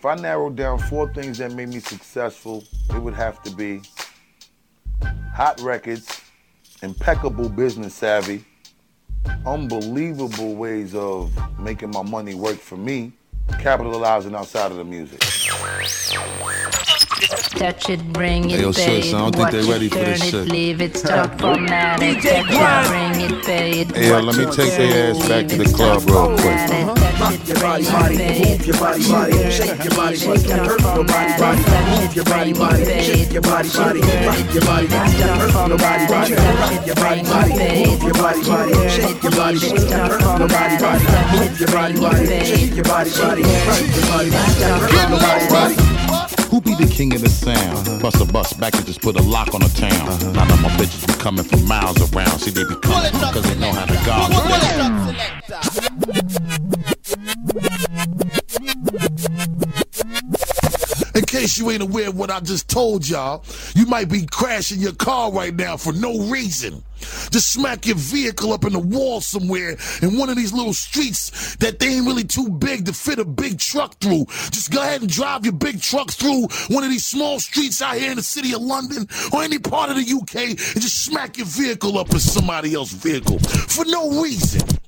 if I narrowed down 4 things that made me successful, it would have to be hot records, impeccable business savvy, unbelievable ways of making my money work for me, capitalizing outside of the music. Touch it, bring it, yo, pay sis, it, I don't think watch they ready it, for turn this it, shit. leave it, stop formatting. Touch it, bring it, pay it, Hey, yo, watch let me it, take turn their it, ass back to leave the it, club stop real quick. formatting. Touch it, bring it, pay it, move your body, shake your body, can't hurt nobody, move your body, shake your body, rock your body, can't hurt nobody, rock your body, move your body, shake your body, can't hurt nobody, move your body, shake your body, rock your body, can't hurt nobody. Who be the king of the sound? Bust a bus back and just put a lock on the town. Now that my bitches be coming from miles around. See, they be coming cause they know how to guard In case you ain't aware of what I just told y'all, you might be crashing your car right now for no reason. Just smack your vehicle up in the wall somewhere in one of these little streets that they ain't really too big to fit a big truck through. Just go ahead and drive your big truck through one of these small streets out here in the city of London or any part of the UK and just smack your vehicle up in somebody else's vehicle for no reason.